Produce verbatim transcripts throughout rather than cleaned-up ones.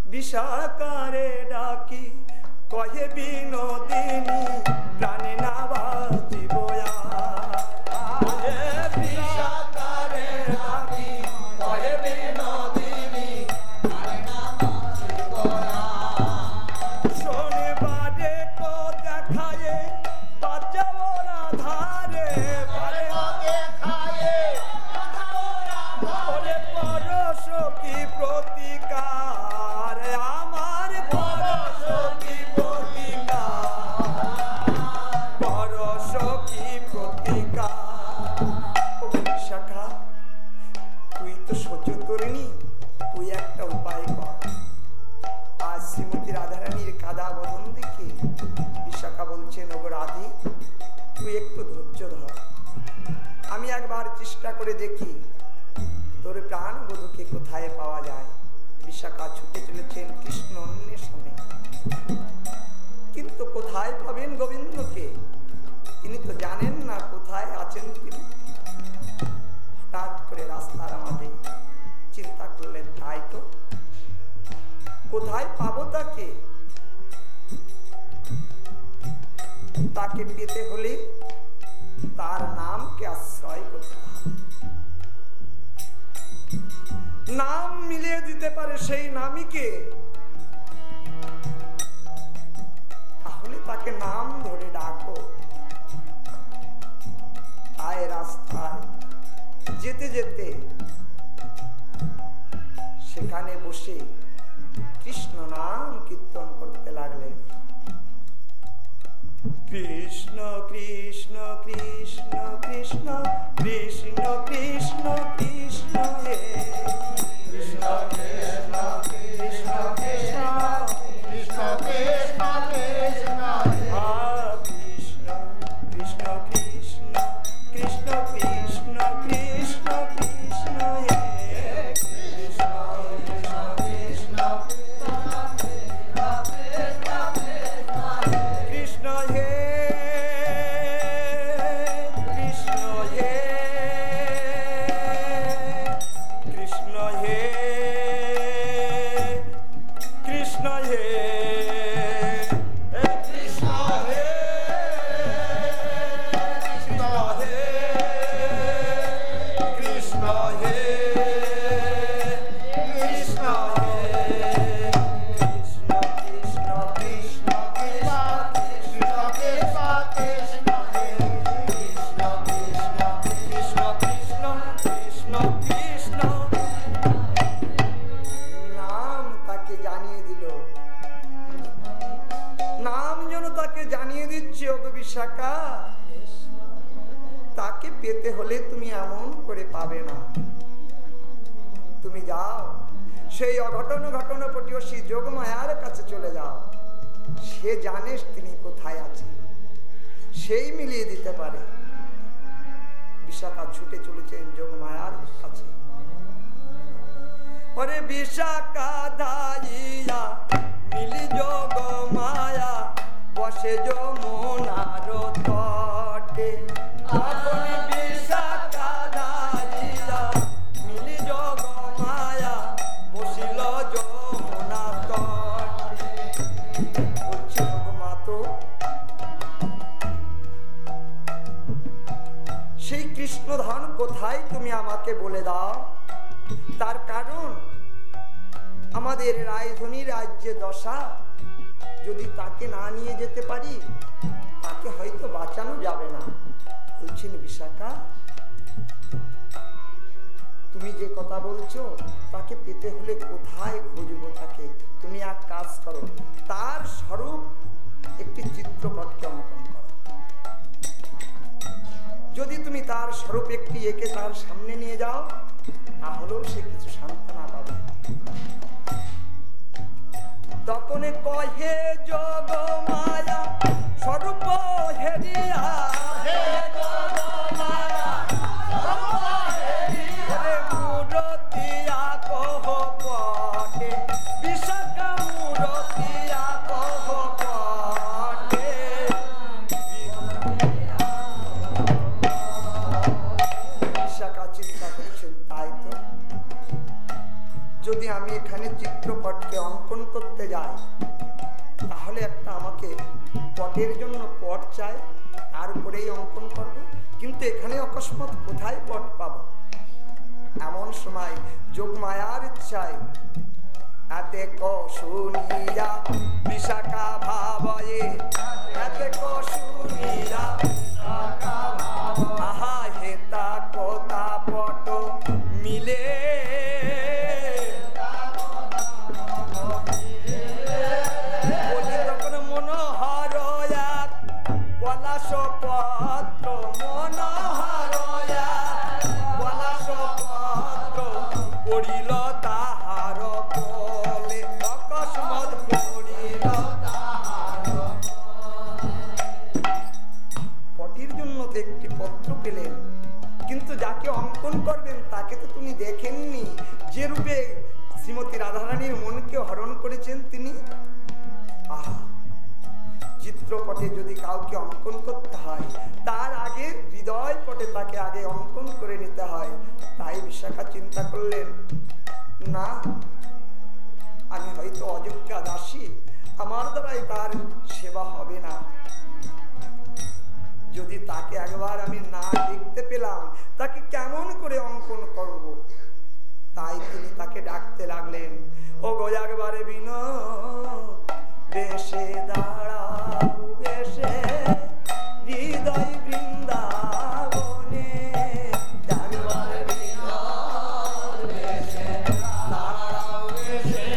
বিশাখারে ডাকি কহে বিনোদিনী প্রাণে না বাঁচিব বিশাখারে ডাকি কহে বিনোদিনী প্রাণে না বাঁচিব শোনে বারে কো দেখায়ে বাঁচাবো রাধারে বারে কো দেখায়ে বাঁচাবো রাধারে পরশ কি প্রতিকার আমার পরশ কি প্রতিকার পরশ কি প্রতিকার ও বিশাখা তুই তো সহ্য করিনি তুই একটা উপায় কর আজ শ্রীমতী রাধারানীর কাদা বদন দেখে বিশাখা বলছেন ওগো রাধে তুই একটু ধৈর্য ধর আমি একবার চেষ্টা করে দেখি তোর প্রাণ বধূকে কোথায় পাওয়া যায় বিশাখা ছুটে চলেছেন কৃষ্ণ অন্বেষণে কিন্তু কোথায় পাবেন গোবিন্দকে তিনি তো জানেন না কোথায় আছেন তিনি হঠাৎ করে রাস্তার মাঝে চিন্তা করলেন তাই তো কোথায় পাবো তাকে তাকে পেতে হলে তার নামকে আশ্রয় করতে হবে নাম মিলিয়ে দিতে পারে সেই নামই কে তাহলে তাকে নাম ধরে ডাকো আয় রাস্তায় যেতে যেতে সেখানে বসে কৃষ্ণ নাম কীর্তন করতে লাগলেন কৃষ্ণ কৃষ্ণ কৃষ্ণ কৃষ্ণ কৃষ্ণ কৃষ্ণ কৃষ্ণ হে কৃষ্ণ কৃষ্ণ কৃষ্ণ কৃষ্ণ কৃষ্ণ কৃষ্ণ কৃষ্ণ কৃষ্ণ কৃষ্ণ কৃষ্ণ কৃষ্ণ কৃষ্ণ কৃষ্ণ কৃষ্ণ হে কৃষ্ণ কৃষ্ণ কৃষ্ণ কৃষ্ণ হে কৃষ্ণ হে কৃষ্ণ হে কৃষ্ণ হে কৃষ্ণ হে কৃষ্ণ হে কৃষ্ণ হে কৃষ্ণ কৃষ্ণ কৃষ্ণ কৃষ্ণ কৃষ্ণ কৃষ্ণ হে কৃষ্ণ কৃষ্ণ কৃষ্ণ কৃষ্ণ কৃষ্ণ কৃষ্ণ নাম তাকে জানিয়ে দিল নাম যেন তাকে জানিয়ে দিচ্ছে ওগো বিশাখা তাকে পেতে হলে তুমি এমন করে পাবে না তুমি যাও সেই অঘটন ঘটনাপটিও সেই যোগমায়ার কাছে চলে যাও সে জানে তিনি কোথায় আছেন সেই মিলিয়ে দিতে পারে বিশাখা ছুটে চলেছেন যোগমায়ার কাছে ওরে বিশাখা ধাইয়া মিলি যোগমায়া বসে যমুনার তটে আপন বিশাখা ধাইয়া মিলি যোগমায়া বসিল যমুনা তটে বলছে যোগমা তো সেই কৃষ্ণধন কোথায় তুমি আমাকে বলে দাও তার কারণ আমাদের রায়ধনী রাজ্যে দশা যদি তাকে না নিয়ে যেতে পারি তাকে হয়তো বাঁচানো যাবে না বলছেন বিশাখা তুমি যে কথা বলছো তাকে পেতে হলে কোথায় খুঁজবো তাকে তুমি এক কাজ করো তার স্বরূপ একটি চিত্রপটকে অঙ্কন করো যদি তুমি তার স্বরূপ একটি এঁকে তার সামনে নিয়ে যাও তাহলেও সে কিছু সান্ত্বনা পাবে তখন কহে যোগমায়া স্বরূপ হেরিয়া হে যোগমায়া স্বরূপ হেরিয়া রে মূরতিয়া কহ পটে বিশাখা মূরতিয়া কহ পটে বিশাখা চিন্তা করছেন তাই তো এখানে চিত্রপটকে অঙ্কন করতে যাই, তাহলে একটা আমাকে পটের জন্য পট চাই, তার উপরেই অঙ্কন করব। কিন্তু এখানে অকস্মাৎ কোথায় পট পাবো? এমন সময় যোগমায়ার ইচ্ছায় এতে কশুনিয়া বিশাখা ভাবয়ে, এতে কশুনিয়া আহা হেতা কোতা পট মিলে বলি তখন মনোহর এক পলাশ পত্র, মনোহর এক পলাশ পত্র পড়িল তাহার কোলে, অকস্মাৎ পড়িল তাহার। পটির জন্য তো একটি পত্র পেলেন, কিন্তু যাকে অঙ্কন করবেন তাকে তো তুমি দেখেননি। যে রূপে শ্রীমতী রাধারানীর মনকে হরণ করেছেন তিনি। আহা, চিত্রপটে যদি কাউকে অঙ্কন করতে হয় তার আগে হৃদয় পটে তাকে আগে অঙ্কন করে নিতে হয়। তাই বিশাখা চিন্তা করলেন, না, আমি হয়তো অযোগ্যা দাসী, আমার দ্বারাই তার সেবা হবে না। যদি তাকে একবার আমি না দেখতে পেলাম তাকে কেমন করে অঙ্কন করব? তাই তিনি তাকে ডাকতে লাগলেন, ও গো একবারে বিনো বেশে দাঁড়াও, বেশে হৃদয় বৃন্দাবনে, একবারে বিনো বেশে দাঁড়াও, বেশে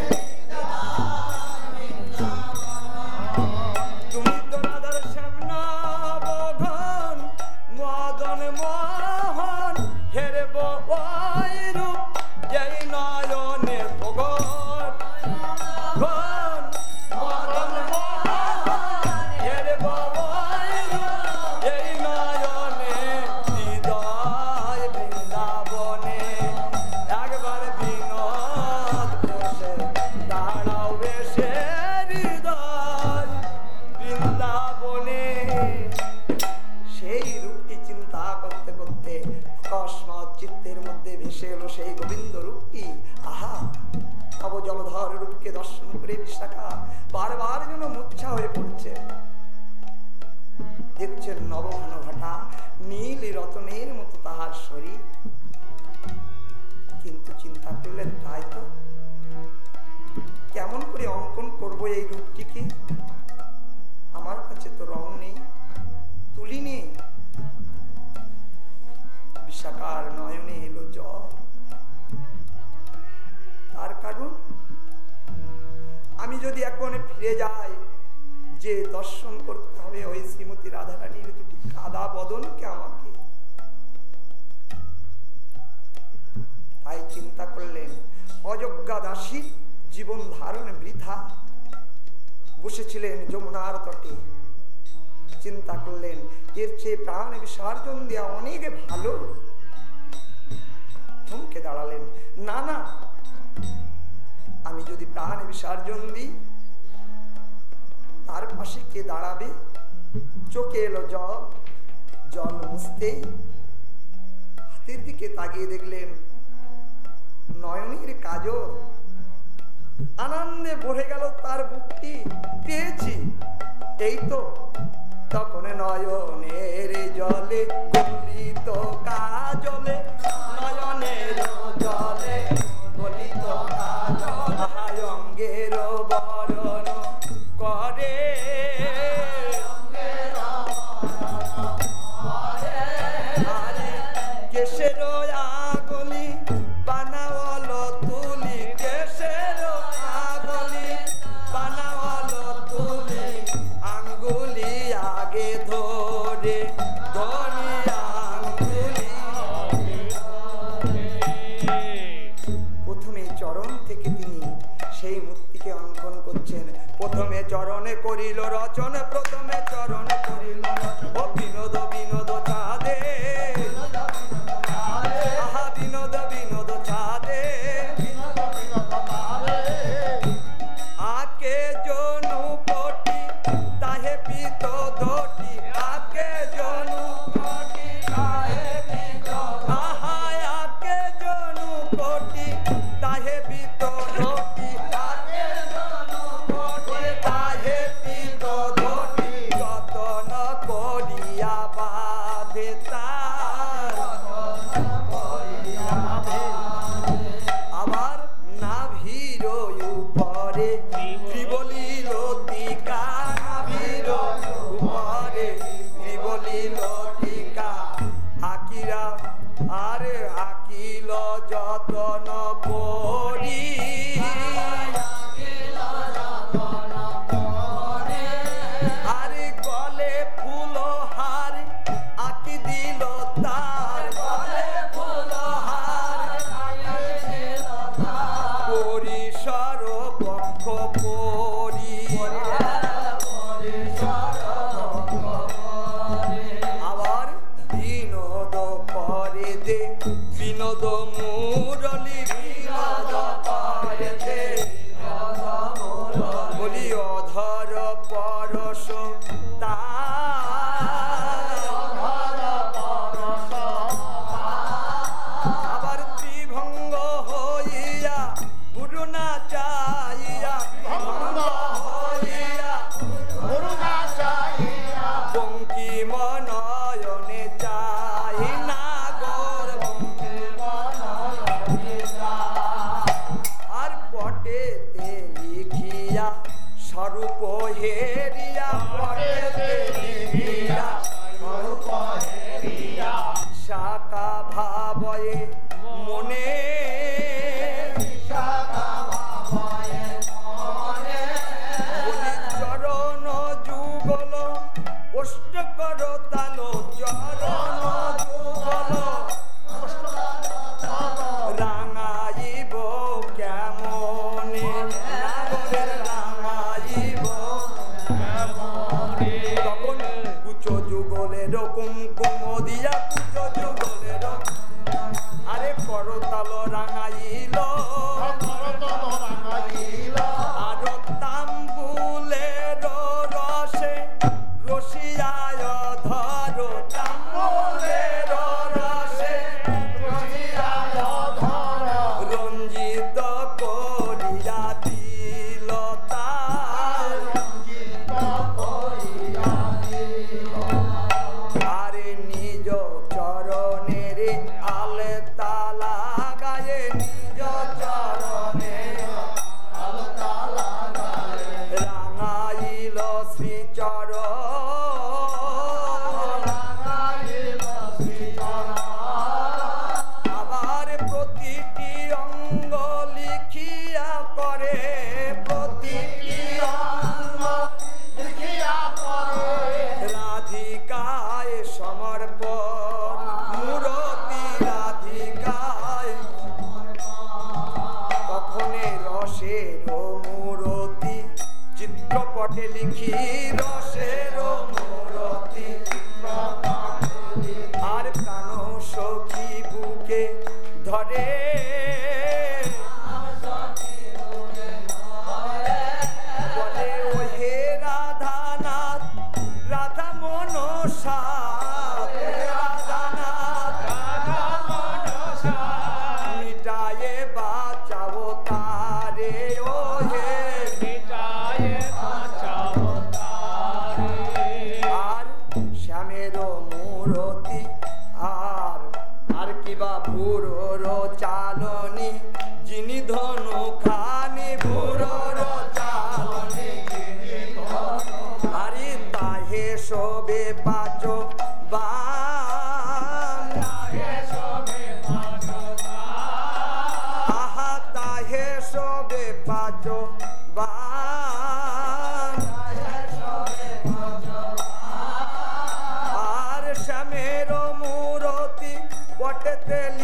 তুমি তো রাধার সামনা বঘন মদন মোহন হেরব ওই রূপ যেই নয়নে ভগন ঘন মদন মোহন হেরব ওই রূপ যেই নয়নে হৃদয় বৃন্দাবনে, একবার বিনোদ বেশে দাঁড়াও, বেশে হৃদয় বৃন্দাবনে। সেই রূপটি চিন্তা করতে করতে অকস্মাৎ চিত্তের মধ্যে ভেসে এলো সেই গোবিন্দ রূপটি। আহা, তব জলধর রূপকে দর্শন করে বিশাখা বারবার যেন মূর্ছা হয়ে পড়ছে। দেখছেন নবঘন ঘটা, নীল রতনের মতো তাহার শরীর। কিন্তু চিন্তা করলেন, তাই তো, কেমন করে অঙ্কন করবো এই রূপটিকে? আমার কাছে তো রং নেই, তুলি নেই। বিশাখার নয়নে এলো জল। তার কারণ, আমি যদি এখন ফিরে যাই, যে দর্শন করতে হবে ওই শ্রীমতী রাধারানীর দুটি কাদা বদনকে আমাকে। তাই চিন্তা করলেন, অযোগ্যা দাসীর জীবন ধারণ বৃথা। বসেছিলেন যমুনার তটে, চিন্তা করলেন এর চেয়ে প্রাণ বিসর্জন দেওয়া অনেক ভালো। থমকে দাঁড়ালেন, না না, আমি যদি প্রাণ বিসর্জন দিই তার পাশে কে দাঁড়াবে? চোখে এলো জল, জল মুছতেই হাতের দিকে তাকিয়ে দেখলেন নয়নের কাজল। আনন্দে ভরে গেল তার বুকটি, পেয়েছি, এই তো। তখন নয়নের জলে গলিত কাজলে, নয়নের জলে গলিত কাজল, অঙ্গের বরণ করে, কেশের আগলি বানাওয়াল তুলি, কেশের আগলি বানাওয়াল তুলি, আঙ্গুলি আগে ধরে ধরে আঙ্গুলি। প্রথমে চরণ থেকে তিনি সেই মূর্তিকে অঙ্কন করছেন। প্রথমে চরণে করিল রচন, প্রথমে চরণে করিল ও বিনোদ বিনোদ চাঁদে, আহা বিনোদ বিনোদ চাঁদে, আকে জনু কোটি তাহে পিত দোটি, আকে জনু কোটি তাহে পিত, আহা আকে জনু কোটি তাহে পিত পরিসর পক্ষ পরি আবার বিনোদ করে দে বিনোদ মুরলি বিনোদ করে দে বলি অধর পরশ আবার ত্রিভঙ্গ হইয়া গুরুনা চাইয়া বঙ্কিম নয়নে চাই না গর আর পটেতে লিখিয়া স্বরূপ হেরিয়া পটেতে লিখিয়া স্বরূপ হেরিয়া শাখা ভাবয়ে মনে বলি চরণ যুগল অষ্টকর তাল চরণ যুগল রাঙাইব কেমনে নাগরের রাঙাইব তখন কুচো যুগলের কুমকুম দিয়া কুচো যুগলের আরে করতাল রাঙাইল আর তাম্বুলের রসে রসিয়ায় ধর তাম্বুলের রসে রঞ্জিত করিয়া দিল তার আরে নিজ চরণের আলে তালা গায়ে নিজ চরণে রাঙাইল শ্রীচরণ আবার প্রতিটি অঙ্গ লিখিয়া করে প্রতিটি অঙ্গ রাধিকায় সমর্পণ মূরতি রাধিকায় তখনে রসের মূরতি চিত্রপটে লিখি রসের মূরতি আর প্রাণ সখী বুকে ধরে বলে ও হে রাধানাথ রাধা মনসা রাধানাথ মিটায়ে বাঁচাও তারে ও হে আর শ্যামের মূরতি আর আর কিবা ভুরোর চালনি যিনি ধনু খানি ভুরোর চালনি আরে তাহে শোবে পাচ বান আহা তাহে শোবে পাচ বান আর শ্যামের মূরতি পটেতে